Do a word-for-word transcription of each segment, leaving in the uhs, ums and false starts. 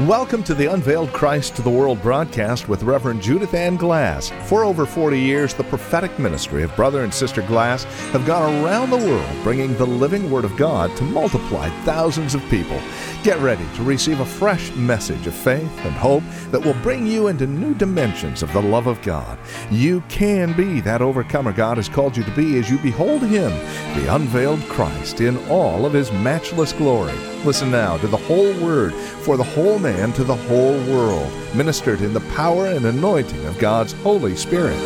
Welcome to the Unveiled Christ to the World broadcast with Reverend Judith Ann Glass. For over forty years, the prophetic ministry of Brother and Sister Glass have gone around the world bringing the living Word of God to multiply thousands of people. Get ready to receive a fresh message of faith and hope that will bring you into new dimensions of the love of God. You can be that overcomer God has called you to be as you behold Him, the unveiled Christ, in all of His matchless glory. Listen now to the whole Word for the whole man to the whole world, ministered in the power and anointing of God's Holy Spirit.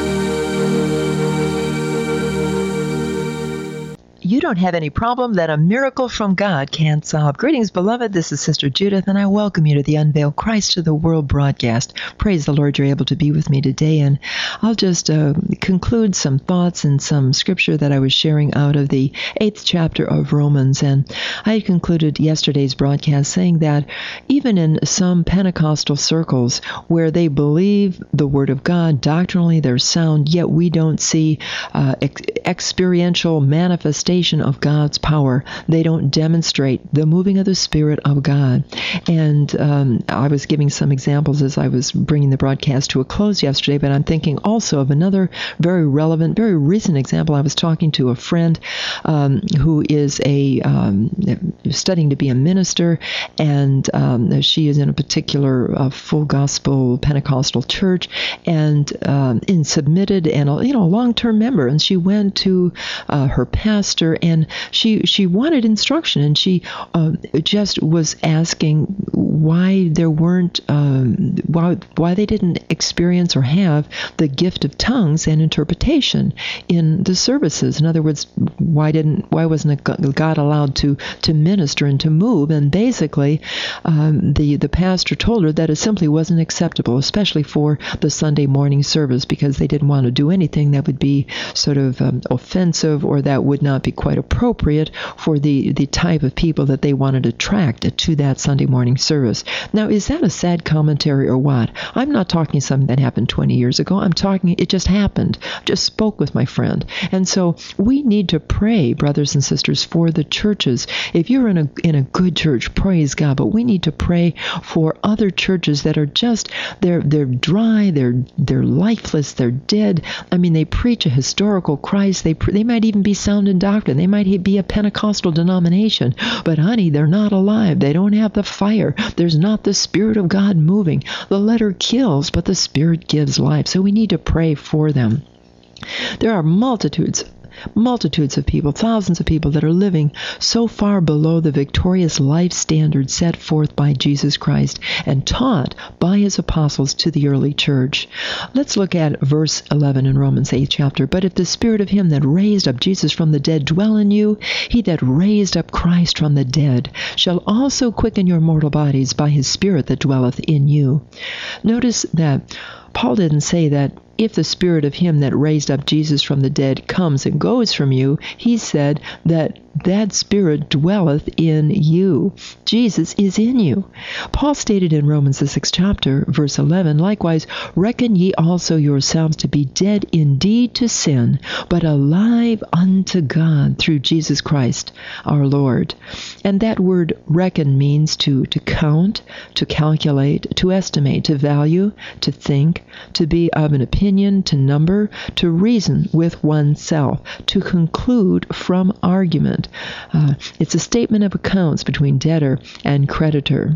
You don't have any problem that a miracle from God can't solve. Greetings, beloved. This is Sister Judith, and I welcome you to the Unveiled Christ to the World broadcast. Praise the Lord you're able to be with me today, and I'll just uh, conclude some thoughts and some scripture that I was sharing out of the eighth chapter of Romans. And I concluded yesterday's broadcast saying that even in some Pentecostal circles where they believe the Word of God, doctrinally they're sound, yet we don't see uh, ex- experiential manifestation of God's power. They don't demonstrate the moving of the Spirit of God. And um, I was giving some examples as I was bringing the broadcast to a close yesterday, but I'm thinking also of another very relevant, very recent example. I was talking to a friend um, who is a um, studying to be a minister, and um, she is in a particular uh, full gospel Pentecostal church, and um, in submitted and a, you know a long-term member. And she went to uh, her pastor, and she she wanted instruction, and she uh, just was asking why there weren't um, why why they didn't experience or have the gift of tongues and interpretation in the services. In other words, why didn't why wasn't God allowed to to minister and to move? And basically, um, the the pastor told her that it simply wasn't acceptable, especially for the Sunday morning service, because they didn't want to do anything that would be sort of um, offensive or that would not be quite appropriate for the, the type of people that they wanted to attract to that Sunday morning service. Now, is that a sad commentary or what? I'm not talking something that happened twenty years ago. I'm talking, it just happened. Just spoke with my friend. And so we need to pray, brothers and sisters, for the churches. If you're in a in a good church, praise God. But we need to pray for other churches that are just, they're they're dry, they're they're lifeless, they're dead. I mean, they preach a historical Christ. They they might even be sound in doctrine. They might be a Pentecostal denomination, but honey, they're not alive. They don't have the fire. There's not the Spirit of God moving. The letter kills, but the Spirit gives life. So we need to pray for them. There are multitudes Multitudes of people, thousands of people that are living so far below the victorious life standard set forth by Jesus Christ and taught by His apostles to the early church. Let's look at verse eleven in Romans eighth chapter. But if the Spirit of Him that raised up Jesus from the dead dwell in you, He that raised up Christ from the dead shall also quicken your mortal bodies by His Spirit that dwelleth in you. Notice that Paul didn't say that if the Spirit of Him that raised up Jesus from the dead comes and goes from you. He said that that Spirit dwelleth in you. Jesus is in you. Paul stated in Romans the sixth chapter, verse eleven, likewise, reckon ye also yourselves to be dead indeed to sin, but alive unto God through Jesus Christ our Lord. And that word reckon means to, to count, to calculate, to estimate, to value, to think, to be of an opinion, to number, to reason with oneself, to conclude from argument. Uh, it's a statement of accounts between debtor and creditor.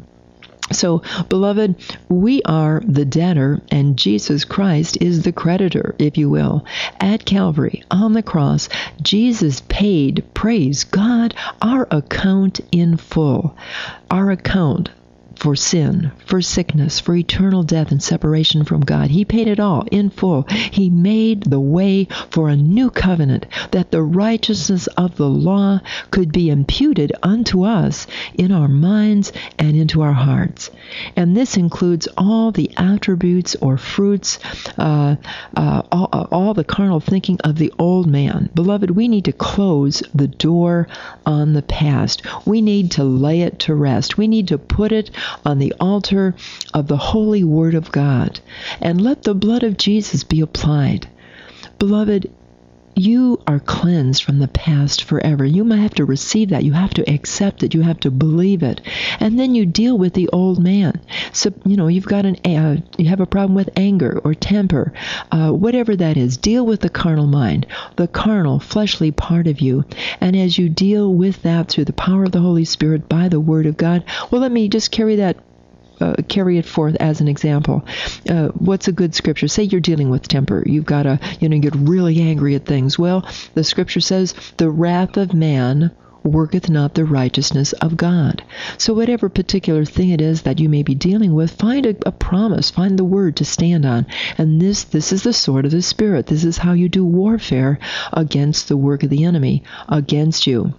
So, beloved, we are the debtor, and Jesus Christ is the creditor, if you will. At Calvary, on the cross, Jesus paid, praise God, our account in full. Our account for sin, for sickness, for eternal death and separation from God. He paid it all in full. He made the way for a new covenant, that the righteousness of the law could be imputed unto us in our minds and into our hearts. And this includes all the attributes or fruits, uh, uh, all, all the carnal thinking of the old man. Beloved, we need to close the door on the past. We need to lay it to rest. We need to put it on the altar of the holy Word of God, and let the blood of Jesus be applied. Beloved, you are cleansed from the past forever. You might have to receive that. You have to accept it. You have to believe it. And then you deal with the old man. So, you know, you've got an, uh, you have a problem with anger or temper, uh, whatever that is. Deal with the carnal mind, the carnal, fleshly part of you. And as you deal with that through the power of the Holy Spirit by the Word of God, well, let me just carry that Uh, carry it forth as an example. Uh, what's a good scripture? Say you're dealing with temper. You've got to, you know, get really angry at things. Well, the scripture says, the wrath of man worketh not the righteousness of God. So whatever particular thing it is that you may be dealing with, find a, a promise, find the word to stand on. And this, this is the sword of the Spirit. This is how you do warfare against the work of the enemy, against you.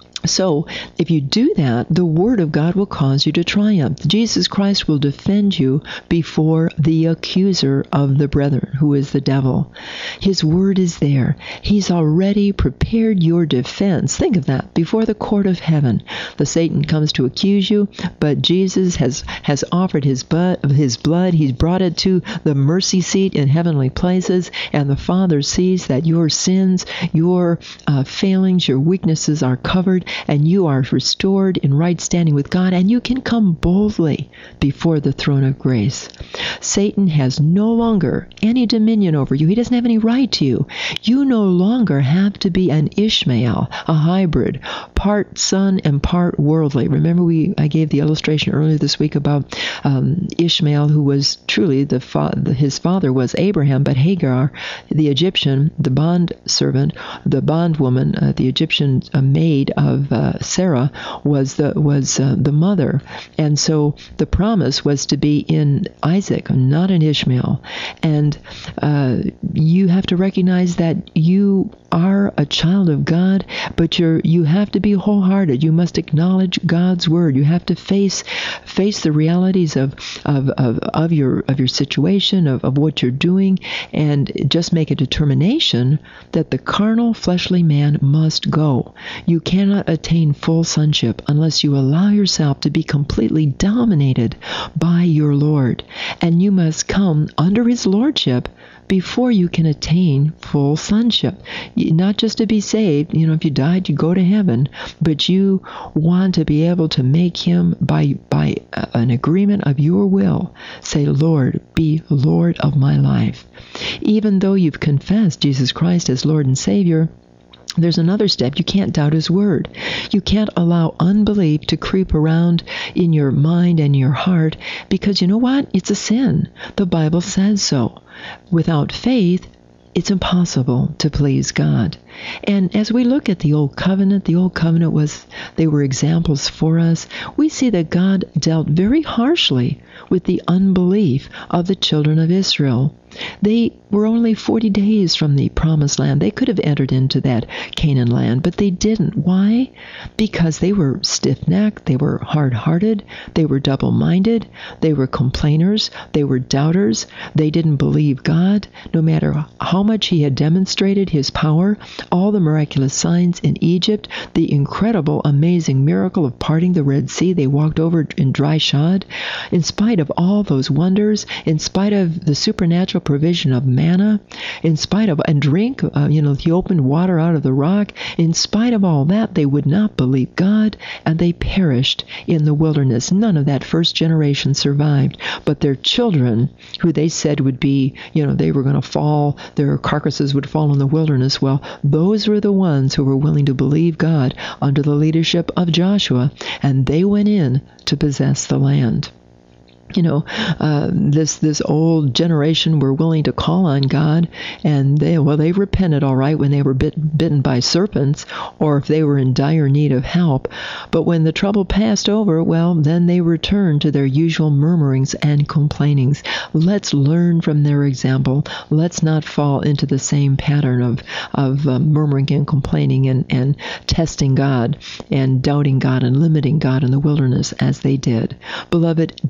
So, if you do that, the Word of God will cause you to triumph. Jesus Christ will defend you before the accuser of the brethren, who is the devil. His Word is there. He's already prepared your defense. Think of that. Before the court of heaven, the Satan comes to accuse you, but Jesus has, has offered his blood, his blood. He's brought it to the mercy seat in heavenly places, and the Father sees that your sins, your uh, failings, your weaknesses are covered, and you are restored in right standing with God, and you can come boldly before the throne of grace. Satan has no longer any dominion over you. He doesn't have any right to you. You no longer have to be an Ishmael, a hybrid, part son and part worldly. Remember, we I gave the illustration earlier this week about um, Ishmael, who was truly, the fa- his father was Abraham, but Hagar, the Egyptian, the bond servant, the bondwoman, uh, the Egyptian uh, maid of Uh, Sarah was the was uh, the mother, and so the promise was to be in Isaac, not in Ishmael. And uh, you have to recognize that you are a child of God, but you're you have to be wholehearted. You must acknowledge God's word. You have to face face the realities of of of, of your of your situation, of, of what you're doing, and just make a determination that the carnal, fleshly man must go. You cannot attain full sonship unless you allow yourself to be completely dominated by your Lord, and you must come under his lordship before you can attain full sonship. Not just to be saved, you know, if you died, you go to heaven, but you want to be able to make him, by by an agreement of your will, say, Lord, be Lord of my life. Even though you've confessed Jesus Christ as Lord and Savior, there's another step. You can't doubt his word. You can't allow unbelief to creep around in your mind and your heart, because you know what? It's a sin. The Bible says so. Without faith, it's impossible to please God. And as we look at the Old Covenant, the Old Covenant was, they were examples for us. We see that God dealt very harshly with the unbelief of the children of Israel. They were only forty days from the promised land. They could have entered into that Canaan land, but they didn't. Why? Because they were stiff-necked, they were hard-hearted, they were double-minded, they were complainers, they were doubters, they didn't believe God, no matter how much he had demonstrated his power, all the miraculous signs in Egypt, the incredible, amazing miracle of parting the Red Sea. They walked over in dry shod. In spite of all those wonders, in spite of the supernatural provision of manna, in spite of, and drink, uh, you know, he opened water out of the rock, in spite of all that, they would not believe God, and they perished in the wilderness. None of that first generation survived, but their children, who they said would be, you know, they were going to fall, their carcasses would fall in the wilderness. Well, those were the ones who were willing to believe God under the leadership of Joshua, and they went in to possess the land. You know, uh, this this old generation were willing to call on God, and they well they repented all right when they were bit, bitten by serpents, or if they were in dire need of help. But when the trouble passed over, well, then they returned to their usual murmurings and complainings. Let's learn from their example. Let's not fall into the same pattern of of uh, murmuring and complaining and and testing God and doubting God and limiting God in the wilderness as they did. Beloved, Jesus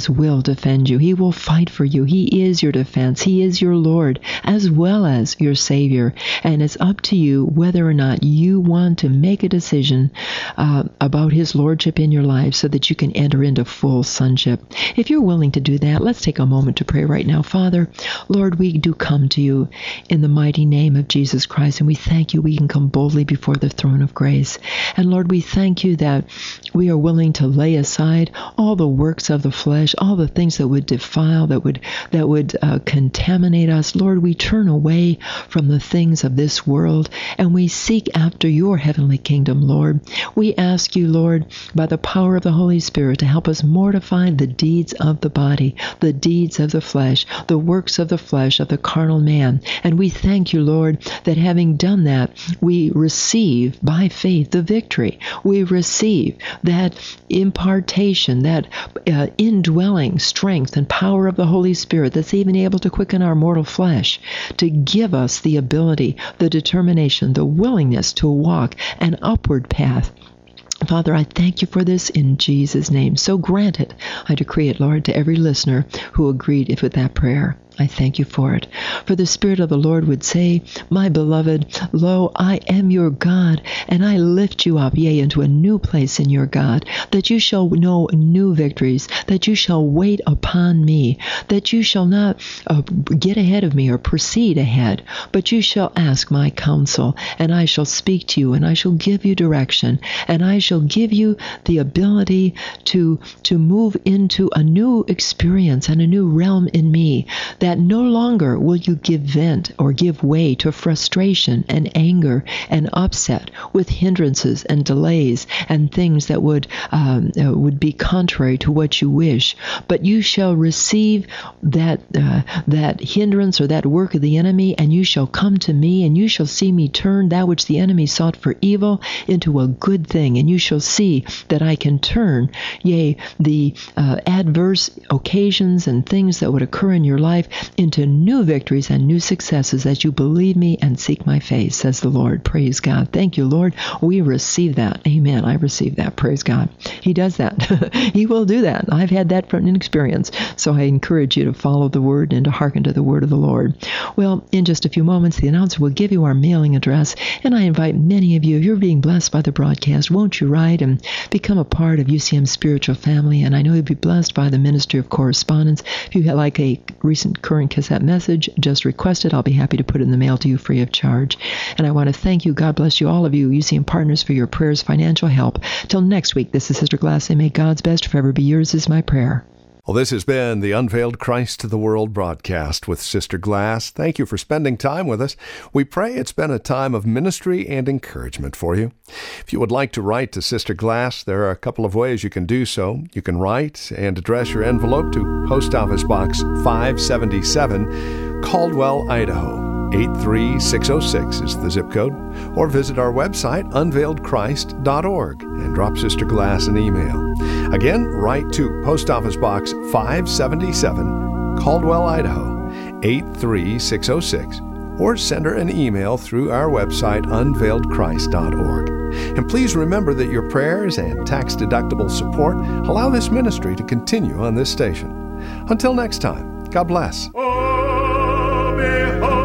Jesus will defend you. He will fight for you. He is your defense. He is your Lord as well as your Savior. And it's up to you whether or not you want to make a decision uh, about His Lordship in your life so that you can enter into full sonship. If you're willing to do that, let's take a moment to pray right now. Father, Lord, we do come to you in the mighty name of Jesus Christ, and we thank you we can come boldly before the throne of grace. And Lord, we thank you that we are willing to lay aside all the works of the flesh, all the things that would defile, that would that would uh, contaminate us. Lord, we turn away from the things of this world, and we seek after your heavenly kingdom, Lord. We ask you, Lord, by the power of the Holy Spirit, to help us mortify the deeds of the body, the deeds of the flesh, the works of the flesh, of the carnal man. And we thank you, Lord, that having done that, we receive by faith the victory. We receive that impartation, that uh, indwelling strength and power of the Holy Spirit that's even able to quicken our mortal flesh, to give us the ability, the determination, the willingness to walk an upward path. Father, I thank you for this in Jesus' name. So grant it. I decree it, Lord, to every listener who agreed with that prayer. I thank you for it. For the Spirit of the Lord would say, my beloved, lo, I am your God, and I lift you up, yea, into a new place in your God, that you shall know new victories, that you shall wait upon me, that you shall not uh, get ahead of me or proceed ahead, but you shall ask my counsel, and I shall speak to you, and I shall give you direction, and I shall give you the ability to, to move into a new experience and a new realm in me, that that no longer will you give vent or give way to frustration and anger and upset with hindrances and delays and things that would um, uh, would be contrary to what you wish. But you shall receive that uh, that hindrance or that work of the enemy, and you shall come to me, and you shall see me turn that which the enemy sought for evil into a good thing, and you shall see that I can turn, yea, the uh, adverse occasions and things that would occur in your life into new victories and new successes as you believe me and seek my face, says the Lord. Praise God. Thank you, Lord. We receive that. Amen. I receive that. Praise God. He does that. He will do that. I've had that from experience. So I encourage you to follow the word and to hearken to the word of the Lord. Well, in just a few moments, the announcer will give you our mailing address, and I invite many of you, if you're being blessed by the broadcast, won't you write and become a part of U C M's spiritual family? And I know you'll be blessed by the ministry of correspondence. If you have like a recent current cassette message, just request it. I'll be happy to put it in the mail to you free of charge. And I want to thank you. God bless you, all of you, U C M partners, for your prayers, financial help. Till next week, this is Sister Glass, and may God's best forever be yours is my prayer. Well, this has been the Unveiled Christ to the World broadcast with Sister Glass. Thank you for spending time with us. We pray it's been a time of ministry and encouragement for you. If you would like to write to Sister Glass, there are a couple of ways you can do so. You can write and address your envelope to Post Office Box five seventy-seven, Caldwell, Idaho. eight three six oh six is the zip code, or visit our website, unveiled christ dot org, and drop Sister Glass an email. Again, write to Post Office Box five seventy-seven, Caldwell, Idaho, eight three six oh six, or send her an email through our website, unveiled christ dot org. And please remember that your prayers and tax-deductible support allow this ministry to continue on this station. Until next time, God bless. Oh, behold.